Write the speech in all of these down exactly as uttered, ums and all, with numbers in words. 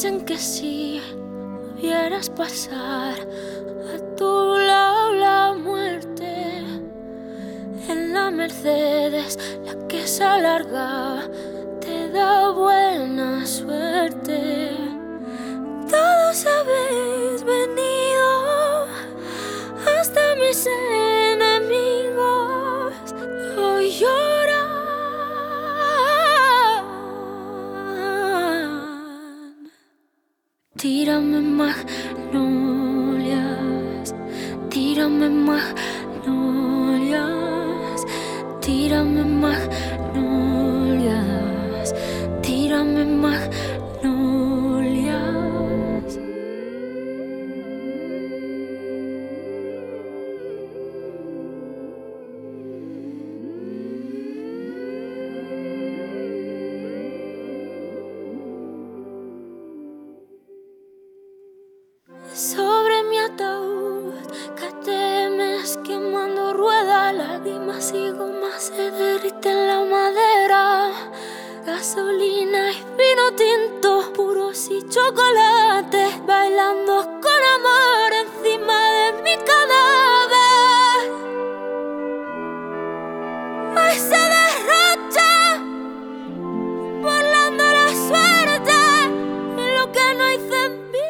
Dicen que si vieras pasar a tu lado la muerte en la Mercedes, la que se alarga, te da buena suerte. Todos habéis venido, hasta mis enemigos hoy lloran. Tírame magnolias, tírame magnolias, tírame magnolias, tírame magnolias. Sobre mi ataúd que temes quemando ruedas, lágrimas y goma se derriten la madera. Gasolina y vino tinto, puros y chocolates, bailando con amor encima de mi cadáver. Hoy se derrocha, burlando la suerte y lo que no hice en vida.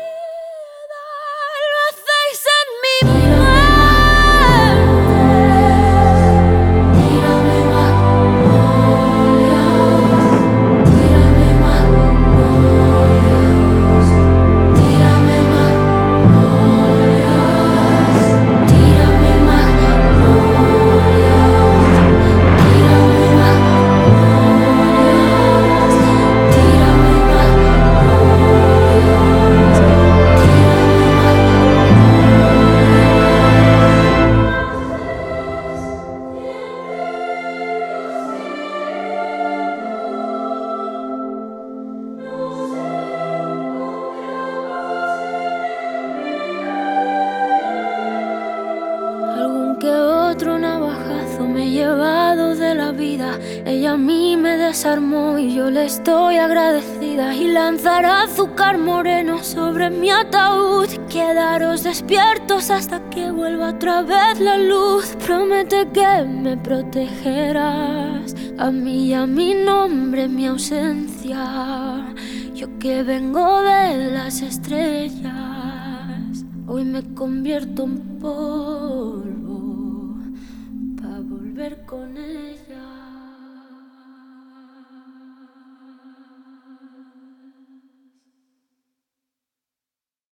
Que otro navajazo me he llevado de la vida. Ella a mí me desarmó y yo le estoy agradecida. Y lanzará azúcar moreno sobre mi ataúd. Quedaros despiertos hasta que vuelva otra vez la luz. Promete que me protegerás a mí y a mi nombre en mi ausencia. Yo que vengo de las estrellas, hoy me convierto en polvo, volver con ella.